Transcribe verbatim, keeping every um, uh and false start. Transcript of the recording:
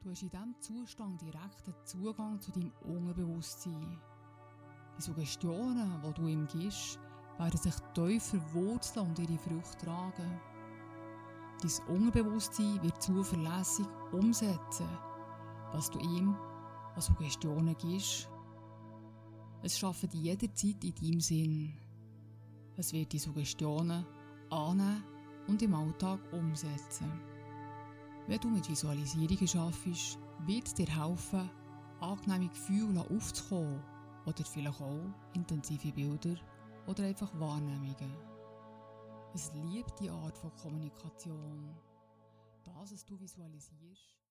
Du hast in diesem Zustand direkten Zugang zu deinem Unterbewusstsein. Die Suggestionen, die du ihm gibst, werden sich tief verwurzeln und ihre Früchte tragen. Dein Unterbewusstsein wird zuverlässig umsetzen, was du ihm an Suggestionen gibst. Es arbeitet jederzeit in deinem Sinn. Es wird die Suggestionen annehmen und im Alltag umsetzen. Wenn du mit Visualisierungen arbeitest, wird es dir helfen, angenehme Gefühle aufzukommen oder vielleicht auch intensive Bilder oder einfach Wahrnehmungen. Es liebt die Art von Kommunikation. Das, was du visualisierst,